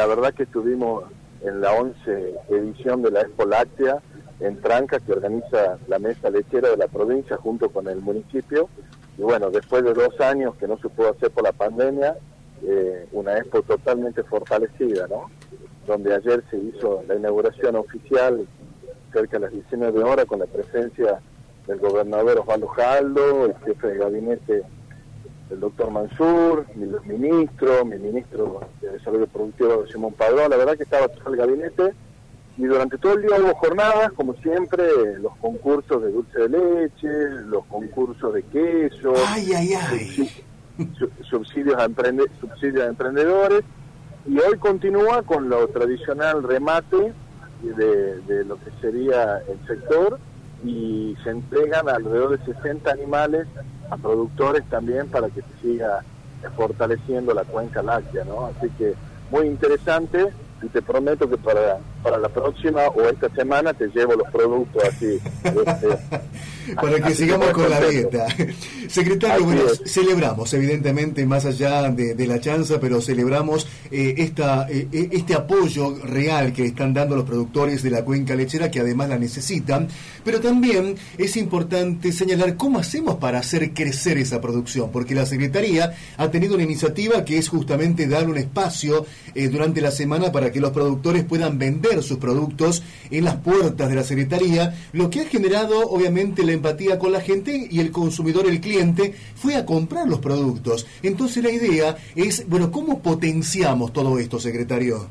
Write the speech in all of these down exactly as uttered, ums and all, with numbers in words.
la verdad que estuvimos en la once edición de la Expo Láctea en Tranca, que organiza la Mesa Lechera de la provincia junto con el municipio. Y bueno, después de dos años que no se pudo hacer por la pandemia, eh, una Expo totalmente fortalecida, ¿no? Donde ayer se hizo la inauguración oficial cerca de las diecinueve horas con la presencia del gobernador Osvaldo Jaldo, el jefe de gabinete, el doctor Mansur, mi ministro, mi ministro de Desarrollo Productivo, Simón Padrón. La verdad que estaba todo el gabinete, y durante todo el día hubo jornadas, como siempre, los concursos de dulce de leche, los concursos de queso, ay, ay, ay. subsidios a, emprende, subsidios a emprendedores, y hoy continúa con lo tradicional remate de, de lo que sería el sector, y se entregan alrededor de sesenta animales a productores también para que se siga fortaleciendo la cuenca láctea, ¿no? Así que muy interesante, y te prometo que para, para la próxima o esta semana te llevo los productos así. Este, para que así sigamos que con la contento. dieta. Secretario, Así bueno, es. celebramos, evidentemente, más allá de, de la chanza, pero celebramos eh, esta eh, este apoyo real que están dando los productores de la cuenca lechera, que además la necesitan, pero también es importante señalar cómo hacemos para hacer crecer esa producción, porque la Secretaría ha tenido una iniciativa que es justamente dar un espacio eh, durante la semana para que los productores puedan vender sus productos en las puertas de la Secretaría, lo que ha generado obviamente la empatía con la gente, y el consumidor, el cliente, fue a comprar los productos. Entonces la idea es, bueno, ¿cómo potenciamos todo esto, secretario?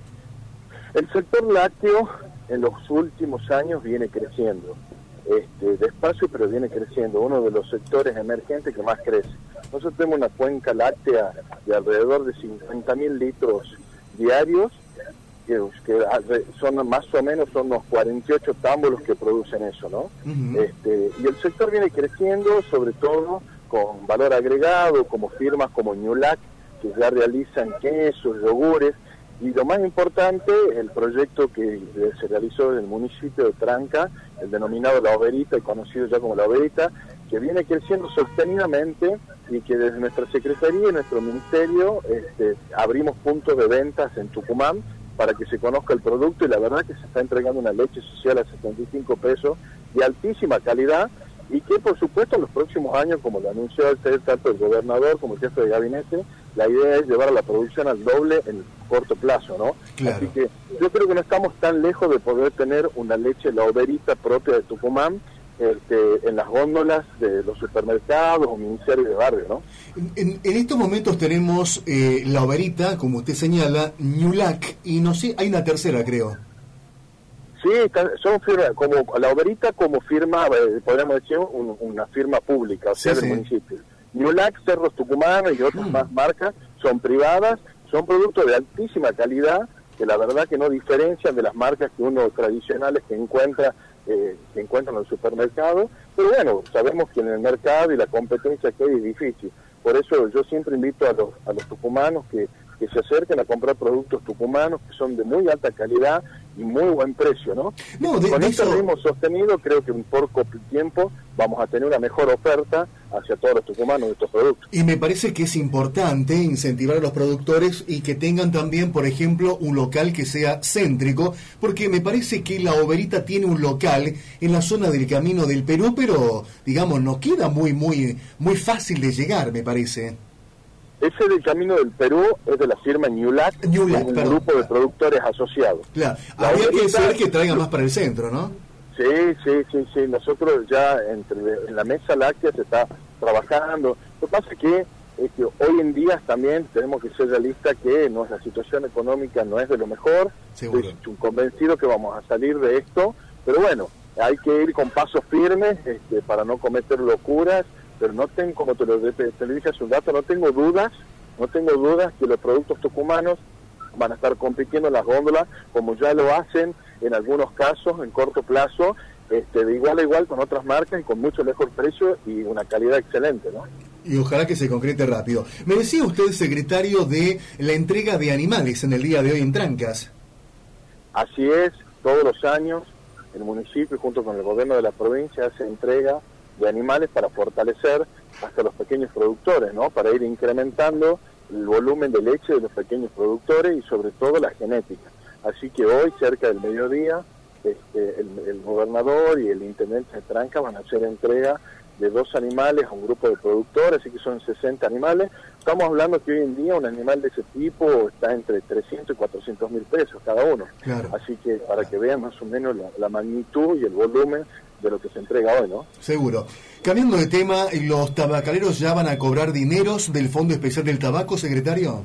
El sector lácteo en los últimos años viene creciendo, este, despacio pero viene creciendo, uno de los sectores emergentes que más crece. Nosotros tenemos una cuenca láctea de alrededor de cincuenta mil litros diarios, que, que son más o menos son unos cuarenta y ocho tambos los que producen eso, ¿no? Uh-huh. Este, y el sector viene creciendo, sobre todo con valor agregado, como firmas como Ñulac, que ya realizan quesos, yogures, y lo más importante, el proyecto que se realizó en el municipio de Tranca, el denominado La Oberita, y conocido ya como La Oberita, que viene creciendo sostenidamente, y que desde nuestra Secretaría y nuestro Ministerio este, abrimos puntos de ventas en Tucumán para que se conozca el producto, y la verdad que se está entregando una leche social a setenta y cinco pesos de altísima calidad, y que por supuesto en los próximos años, como lo anunció el, tanto el gobernador como el jefe de gabinete, la idea es llevar a la producción al doble en corto plazo, ¿no? Claro. Así que yo creo que no estamos tan lejos de poder tener una leche La Oberita propia de Tucumán, Este, en las góndolas de los supermercados o ministerios de barrio, ¿no? En, en estos momentos tenemos eh, La Oberita, como usted señala, Ñulac, y no sé, hay una tercera, creo. Sí, son firmas, como La Oberita como firma, eh, podríamos decir, un, una firma pública, o sea, sí, del sí. municipio. Ñulac, Cerros Tucumanos y otras mm. más marcas son privadas, son productos de altísima calidad, que la verdad que no diferencian de las marcas que uno tradicionales que encuentra Eh, que encuentran en el supermercado, pero bueno, sabemos que en el mercado y la competencia que hay es difícil. Por eso yo siempre invito a los, a los tucumanos que, que se acerquen a comprar productos tucumanos que son de muy alta calidad y muy buen precio, ¿no? no de, Con de este eso... ritmo sostenido creo que en poco tiempo vamos a tener una mejor oferta hacia todos los tucumanos de estos productos. Y me parece que es importante incentivar a los productores y que tengan también, por ejemplo, un local que sea céntrico, porque me parece que La Oberita tiene un local en la zona del Camino del Perú, pero, digamos, no queda muy, muy, muy fácil de llegar, me parece. Ese del Camino del Perú es de la firma Ñulac, Ñulac, un perdón, grupo de productores asociados. Claro, La habría Oberita, que ser que traiga más para el centro, ¿no? Sí, sí, sí, sí. Nosotros ya entre, en la Mesa Láctea se está trabajando. Lo que pasa es que, es que hoy en día también tenemos que ser realistas que nuestra situación económica no es de lo mejor. Seguro. Estoy convencido que vamos a salir de esto, pero bueno, hay que ir con pasos firmes este, para no cometer locuras, pero no tengo, como te lo, te lo dije hace un rato, no tengo dudas, no tengo dudas que los productos tucumanos van a estar compitiendo en las góndolas, como ya lo hacen en algunos casos, en corto plazo, este, de igual a igual con otras marcas y con mucho mejor precio y una calidad excelente, ¿no? Y ojalá que se concrete rápido. Me decía usted, secretario, de la entrega de animales en el día de hoy en Trancas. Así es, todos los años el municipio junto con el gobierno de la provincia hace entrega de animales para fortalecer hasta los pequeños productores, ¿no? Para ir incrementando el volumen de leche de los pequeños productores y sobre todo la genética. Así que hoy, cerca del mediodía, este, el, el gobernador y el intendente de Tranca van a hacer entrega de dos animales a un grupo de productores, así que son sesenta animales. Estamos hablando que hoy en día un animal de ese tipo está entre trescientos y cuatrocientos mil pesos cada uno. Claro. Así que para que vean más o menos la, la magnitud y el volumen de lo que se entrega hoy, ¿no? Seguro. Cambiando de tema, ¿los tabacaleros ya van a cobrar dineros del Fondo Especial del Tabaco, secretario?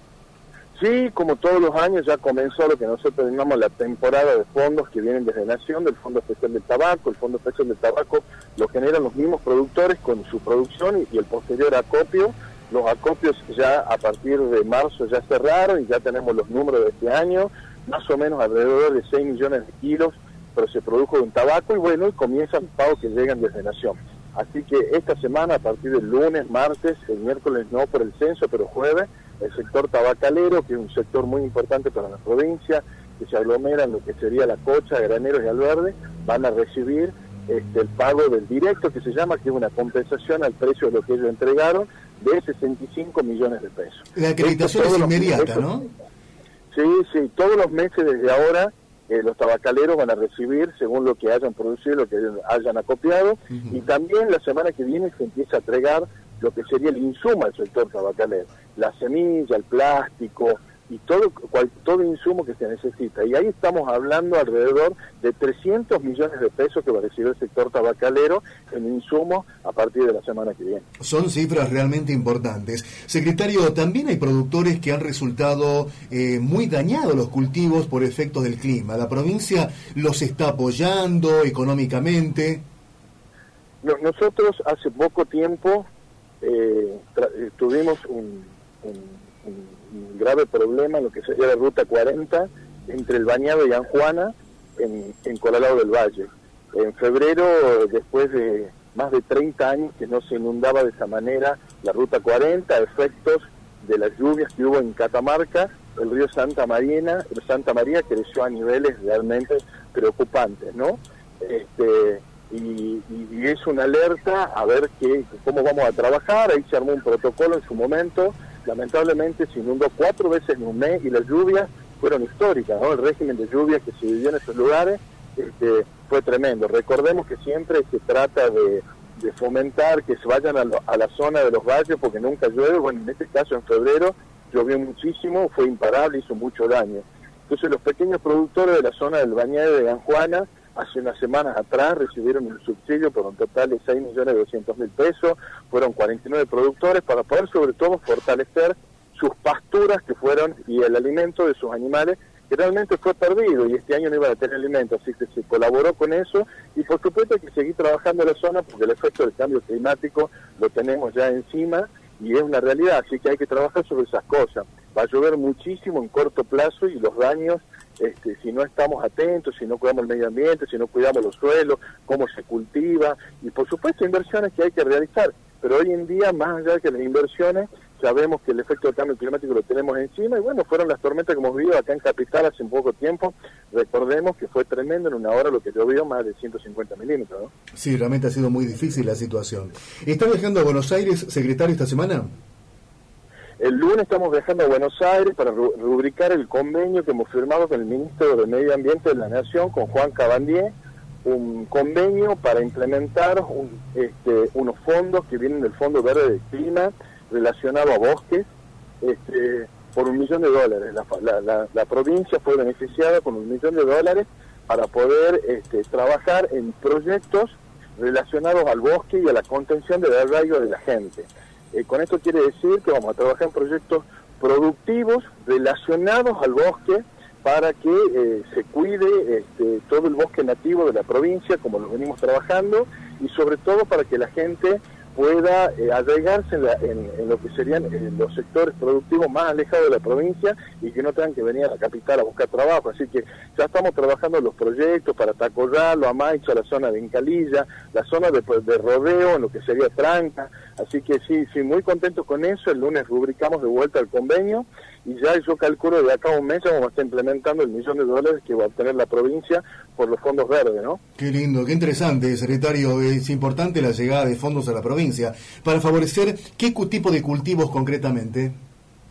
Sí, como todos los años ya comenzó lo que nosotros llamamos la temporada de fondos que vienen desde Nación, del Fondo Especial del Tabaco. El Fondo Especial del Tabaco lo generan los mismos productores con su producción y, y el posterior acopio. Los acopios ya a partir de marzo ya cerraron y ya tenemos los números de este año, más o menos alrededor de seis millones de kilos, pero se produjo de un tabaco y bueno, y comienzan pagos que llegan desde Nación. Así que esta semana, a partir del lunes, martes, el miércoles no por el censo, pero jueves, el sector tabacalero, que es un sector muy importante para la provincia, que se aglomera en lo que sería la Cocha, Graneros y Alverde, van a recibir este, el pago del directo, que se llama, que es una compensación al precio de lo que ellos entregaron, de sesenta y cinco millones de pesos. La acreditación es inmediata, ¿no? Sí, sí, todos los meses desde ahora eh, los tabacaleros van a recibir según lo que hayan producido, lo que hayan acopiado, uh-huh. Y también la semana que viene se empieza a entregar lo que sería el insumo al sector tabacalero, la semilla, el plástico y todo cual, todo insumo que se necesita. Y ahí estamos hablando alrededor de trescientos millones de pesos que va a recibir el sector tabacalero en insumo a partir de la semana que viene. Son cifras realmente importantes. Secretario, también hay productores que han resultado eh, muy dañados los cultivos por efectos del clima. ¿La provincia los está apoyando económicamente? No, nosotros hace poco tiempo eh, tuvimos un, un, un grave problema en lo que sería la Ruta cuarenta entre el Bañado y Anjuana en, en Colalao del Valle. En febrero, después de más de treinta años que no se inundaba de esa manera la Ruta cuarenta, efectos de las lluvias que hubo en Catamarca, el río Santa María, el Santa María creció a niveles realmente preocupantes, ¿no? Este, y, y, y es una alerta a ver qué, cómo vamos a trabajar. Ahí se armó un protocolo en su momento. Lamentablemente se inundó cuatro veces en un mes y las lluvias fueron históricas, ¿no? El régimen de lluvias que se vivió en esos lugares este, fue tremendo. Recordemos que siempre se trata de, de fomentar que se vayan a, lo, a la zona de los valles porque nunca llueve. Bueno, en este caso en febrero llovió muchísimo, fue imparable, hizo mucho daño. Entonces los pequeños productores de la zona del Bañado de Anjuana hace unas semanas atrás recibieron un subsidio por un total de seis millones doscientos mil pesos, fueron cuarenta y nueve productores para poder sobre todo fortalecer sus pasturas que fueron y el alimento de sus animales que realmente fue perdido y este año no iban a tener alimento, así que se colaboró con eso y por supuesto hay que seguir trabajando en la zona porque el efecto del cambio climático lo tenemos ya encima y es una realidad, así que hay que trabajar sobre esas cosas. Va a llover muchísimo en corto plazo y los daños, este, si no estamos atentos, si no cuidamos el medio ambiente, si no cuidamos los suelos, cómo se cultiva, y por supuesto inversiones que hay que realizar. Pero hoy en día, más allá de que las inversiones, sabemos que el efecto del cambio climático lo tenemos encima, y bueno, fueron las tormentas que hemos vivido acá en Capital hace un poco tiempo. Recordemos que fue tremendo en una hora lo que llovió, más de ciento cincuenta milímetros, ¿no? Sí, realmente ha sido muy difícil la situación. ¿Está viajando a Buenos Aires, secretario, esta semana? El lunes estamos viajando a Buenos Aires para rubricar el convenio que hemos firmado con el ministro de Medio Ambiente de la Nación, con Juan Cabandier, un convenio para implementar un, este, unos fondos que vienen del Fondo Verde del Clima relacionado a bosques, este, por un millón de dólares. La, la, la, la provincia fue beneficiada con un millón de dólares para poder este, trabajar en proyectos relacionados al bosque y a la contención del arraigo de la gente. Eh, con esto quiere decir que vamos a trabajar en proyectos productivos relacionados al bosque para que eh, se cuide este, todo el bosque nativo de la provincia, como lo venimos trabajando, y sobre todo para que la gente pueda eh, arraigarse en, la, en, en lo que serían eh, los sectores productivos más alejados de la provincia y que no tengan que venir a la capital a buscar trabajo. Así que ya estamos trabajando en los proyectos para Tacoyalo, Amaicha, la zona de Incalilla, la zona de, de Rodeo, en lo que sería Tranca. Así que sí, sí, muy contentos con eso. El lunes rubricamos de vuelta el convenio y ya yo calculo de acá a un mes ya vamos a estar implementando el millón de dólares que va a obtener la provincia por los fondos verdes, ¿no? Qué lindo, qué interesante, secretario. Es importante la llegada de fondos a la provincia. Para favorecer, ¿qué tipo de cultivos concretamente?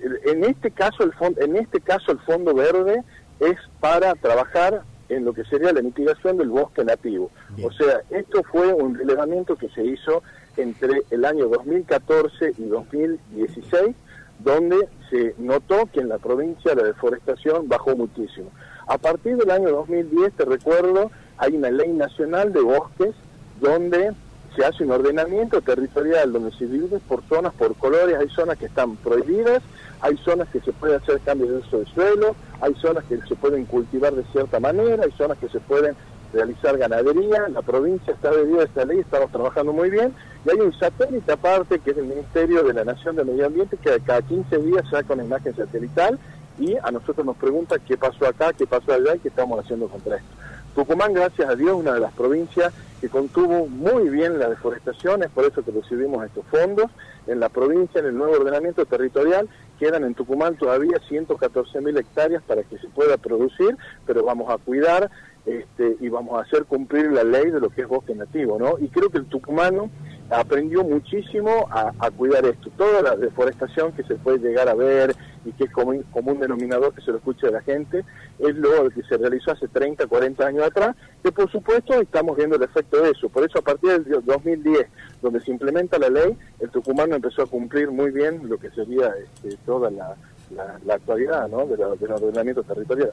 en este caso el fondo, en este caso el Fondo Verde es para trabajar en lo que sería la mitigación del bosque nativo. Bien. O sea, esto fue un relevamiento que se hizo entre el año dos mil catorce y dos mil dieciséis, donde se notó que en la provincia la deforestación bajó muchísimo. A partir del año dos mil diez, te recuerdo, hay una ley nacional de bosques donde se hace un ordenamiento territorial donde se divide por zonas, por colores. Hay zonas que están prohibidas, hay zonas que se puede hacer cambio de uso de suelo, hay zonas que se pueden cultivar de cierta manera, hay zonas que se pueden realizar ganadería. La provincia está adherida a esta ley, estamos trabajando muy bien, y hay un satélite aparte que es el Ministerio de la Nación de Medio Ambiente, que cada quince días saca una imagen satelital y a nosotros nos pregunta qué pasó acá, qué pasó allá y qué estamos haciendo contra esto. Tucumán, gracias a Dios, una de las provincias que contuvo muy bien la deforestación, es por eso que recibimos estos fondos. En la provincia, en el nuevo ordenamiento territorial, quedan en Tucumán todavía ciento catorce mil hectáreas para que se pueda producir, pero vamos a cuidar este, y vamos a hacer cumplir la ley de lo que es bosque nativo, ¿no? Y creo que el tucumano aprendió muchísimo a, a cuidar esto. Toda la deforestación que se puede llegar a ver y que es como, como un denominador que se lo escucha de la gente, es lo que se realizó hace treinta, cuarenta años atrás, que por supuesto estamos viendo el efecto de eso. Por eso a partir del dos mil diez, donde se implementa la ley, el tucumano empezó a cumplir muy bien lo que sería este, toda la, la, la actualidad, ¿no?, de la, del ordenamiento territorial.